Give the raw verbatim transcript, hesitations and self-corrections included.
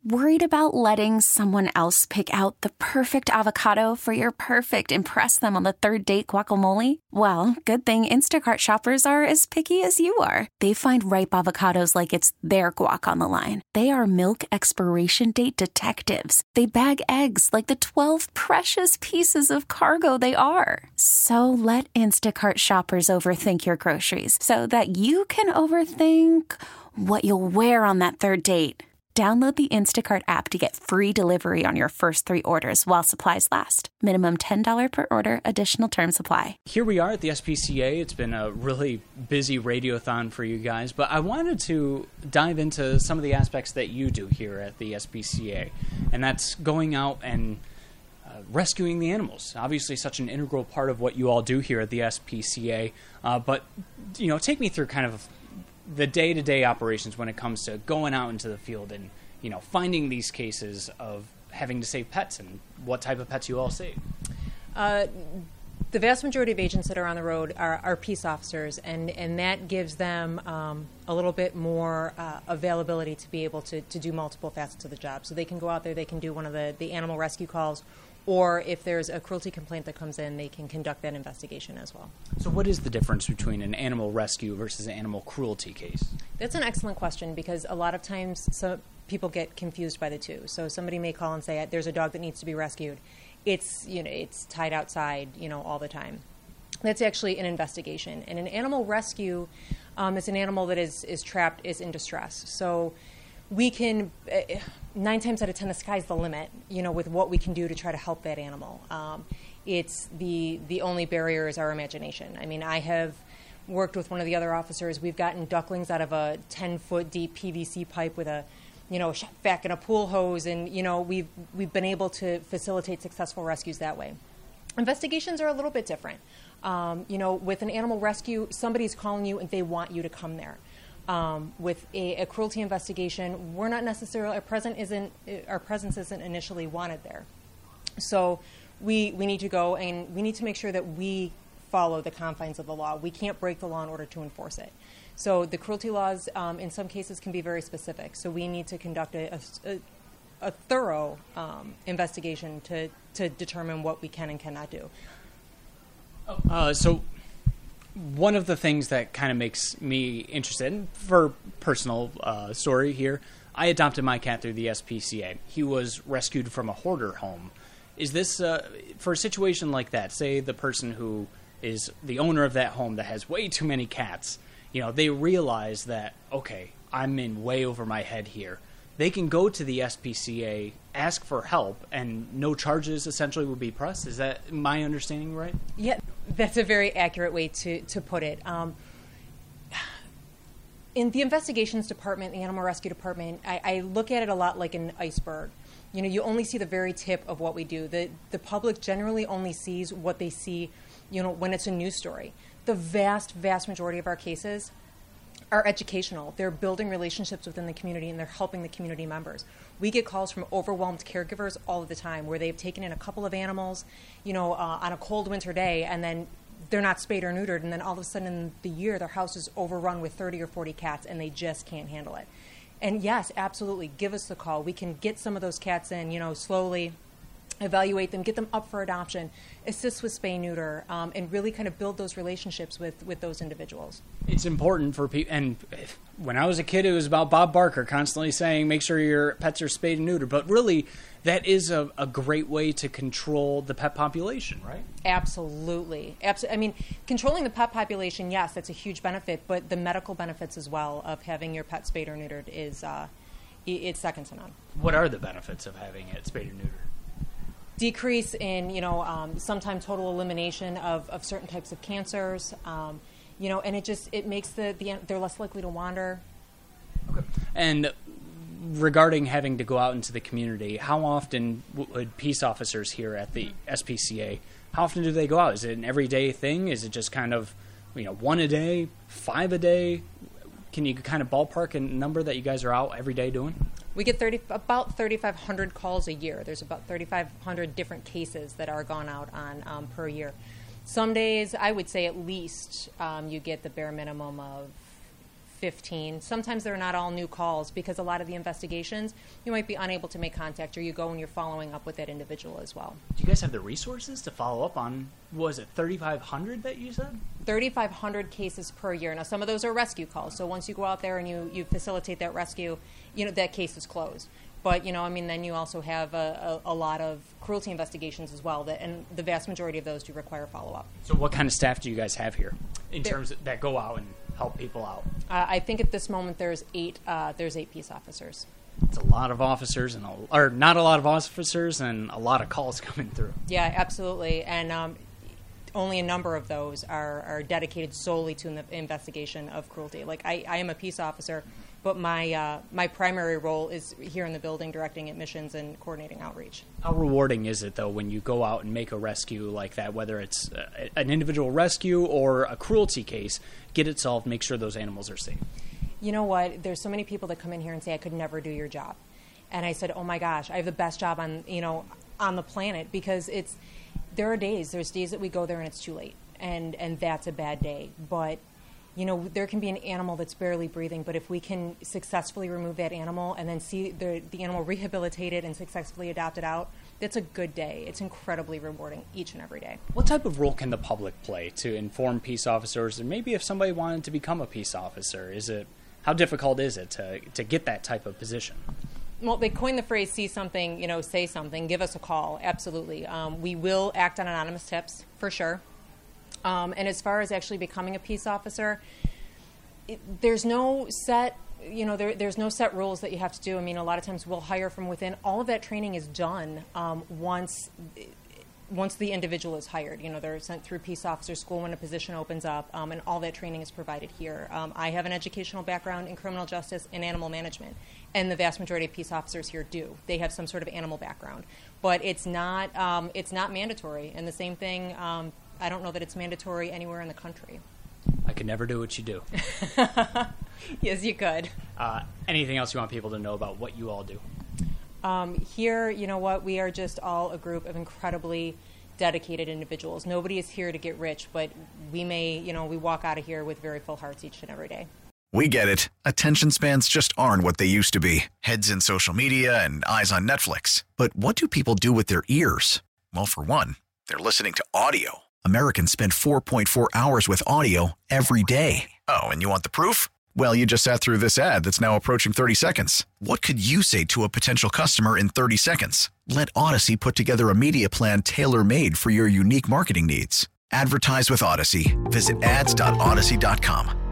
Worried about letting someone else pick out the perfect avocado for your perfect impress them on the third date guacamole? Well, good thing Instacart shoppers are as picky as you are. They find ripe avocados like it's their guac on the line. They are milk expiration date detectives. They bag eggs like the twelve precious pieces of cargo they are. So let Instacart shoppers overthink your groceries so that you can overthink what you'll wear on that third date. Download the Instacart app to get free delivery on your first three orders while supplies last. Minimum ten dollars per order. Additional terms apply. Here we are at the S P C A. It's been a really busy radiothon for you guys, but I wanted to dive into some of the aspects that you do here at the S P C A, and that's going out and uh, rescuing the animals. Obviously, such an integral part of what you all do here at the S P C A, uh, but, you know, take me through kind of the day-to-day operations when it comes to going out into the field and, you know, finding these cases of having to save pets and what type of pets you all save. Uh, the vast majority of agents that are on the road are, are peace officers, and, and that gives them um, a little bit more uh, availability to be able to, to do multiple facets of the job. So they can go out there, they can do one of the, the animal rescue calls, or if there's a cruelty complaint that comes in, they can conduct that investigation as well. So what is the difference between an animal rescue versus an animal cruelty case? That's an excellent question, because a lot of times some people get confused by the two. So somebody may call and say, there's a dog that needs to be rescued. It's, you know, it's tied outside, you know, all the time. That's actually an investigation. And an animal rescue um, is an animal that is, is trapped, is in distress. So we can, uh, nine times out of ten, the sky's the limit, you know, with what we can do to try to help that animal. Um, it's the, the only barrier is our imagination. I mean, I have worked with one of the other officers. We've gotten ducklings out of a ten-foot deep P V C pipe with a, you know, shop vac and a pool hose, and, you know, we've, we've been able to facilitate successful rescues that way. Investigations are a little bit different. Um, you know, with an animal rescue, somebody's calling you and they want you to come there. Um, with a, a cruelty investigation, we're not necessarily, our, present isn't, our presence isn't initially wanted there. So we, we need to go and we need to make sure that we follow the confines of the law. We can't break the law in order to enforce it. So the cruelty laws um, in some cases can be very specific. So we need to conduct a, a, a thorough um, investigation to, to determine what we can and cannot do. Uh, so one of the things that kind of makes me interested, for personal uh, story here, I adopted my cat through the S P C A. He was rescued from a hoarder home. Is this, uh, for a situation like that, say the person who is the owner of that home that has way too many cats, you know, they realize that, okay, I'm in way over my head here. They can go to the S P C A, ask for help, and no charges essentially would be pressed. Is that my understanding right? Yeah, that's a very accurate way to, to put it. Um, in the investigations department, the animal rescue department, I, I look at it a lot like an iceberg. You know, you only see the very tip of what we do. The, the public generally only sees what they see, you know, when it's a news story. The vast, vast majority of our cases are educational. They're building relationships within the community, and they're helping the community members. We get calls from overwhelmed caregivers all of the time where they've taken in a couple of animals, you know, uh, on a cold winter day, and then they're not spayed or neutered, and then all of a sudden in the year their house is overrun with thirty or forty cats, and they just can't handle it. And yes, absolutely, give us the call. We can get some of those cats in, you know, slowly, evaluate them, get them up for adoption, assist with spay neuter, um, and really kind of build those relationships with, with those individuals. It's important for people, and when I was a kid, it was about Bob Barker constantly saying, make sure your pets are spayed and neutered, but really, that is a, a great way to control the pet population, right? Absolutely. Abs- I mean, controlling the pet population, yes, that's a huge benefit, but the medical benefits as well of having your pet spayed or neutered is uh, it's second to none. What are the benefits of having it spayed or neutered? Decrease in, you know, um, sometimes total elimination of, of certain types of cancers, um, you know, and it just, it makes the, the, they're less likely to wander. Okay. And regarding having to go out into the community, how often would peace officers here at the S P C A, how often do they go out? Is it an everyday thing? Is it just kind of, you know, one a day, five a day? Can you kind of ballpark a number that you guys are out every day doing? We get thirty, about thirty-five hundred calls a year. There's about thirty-five hundred different cases that are gone out on um, per year. Some days, I would say at least um, you get the bare minimum of fifteen. Sometimes they're not all new calls because a lot of the investigations, you might be unable to make contact, or you go and you're following up with that individual as well. Do you guys have the resources to follow up on, what was it, thirty-five hundred that you said? thirty-five hundred cases per year. Now, some of those are rescue calls. So once you go out there and you, you facilitate that rescue, you know, that case is closed. But, you know, I mean, then you also have a, a, a lot of cruelty investigations as well, that, and the vast majority of those do require follow-up. So what kind of staff do you guys have here in there, terms of, that go out and help people out? Uh, I think at this moment there's eight, uh, there's eight peace officers. It's a lot of officers, and a, or not a lot of officers, and a lot of calls coming through. Yeah, absolutely. And um, only a number of those are, are dedicated solely to the investigation of cruelty. Like, I, I am a peace officer, but my uh, my primary role is here in the building, directing admissions and coordinating outreach. How rewarding is it, though, when you go out and make a rescue like that, whether it's uh, an individual rescue or a cruelty case, get it solved, make sure those animals are safe? You know what? There's so many people that come in here and say, I could never do your job. And I said, oh my gosh, I have the best job on, you know, on the planet, because it's, there are days, there's days that we go there and it's too late, and, and that's a bad day. But you know, there can be an animal that's barely breathing, but if we can successfully remove that animal and then see the, the animal rehabilitated and successfully adopted out, that's a good day. It's incredibly rewarding each and every day. What type of role can the public play to inform peace officers? And maybe if somebody wanted to become a peace officer, is it, how difficult is it to, to get that type of position? Well, they coined the phrase, see something, you know, say something, give us a call. Absolutely. Um, we will act on anonymous tips, for sure. Um, and as far as actually becoming a peace officer, it, there's no set, you know, there, there's no set rules that you have to do. I mean, a lot of times we'll hire from within. All of that training is done um, once once the individual is hired. You know, they're sent through peace officer school when a position opens up, um, and all that training is provided here. Um, I have an educational background in criminal justice and animal management, and the vast majority of peace officers here do. They have some sort of animal background, but it's not um, it's not mandatory. And the same thing. Um, I don't know that it's mandatory anywhere in the country. I could never do what you do. Yes, you could. Uh, anything else you want people to know about what you all do? Um, here, you know what, we are just all a group of incredibly dedicated individuals. Nobody is here to get rich, but we may, you know, we walk out of here with very full hearts each and every day. We get it. Attention spans just aren't what they used to be. Heads in social media and eyes on Netflix. But what do people do with their ears? Well, for one, they're listening to audio. Americans spend four point four hours with audio every day. Oh, and you want the proof? Well, you just sat through this ad that's now approaching thirty seconds. What could you say to a potential customer in thirty seconds? Let Odyssey put together a media plan tailor-made for your unique marketing needs. Advertise with Odyssey. Visit ads dot odyssey dot com.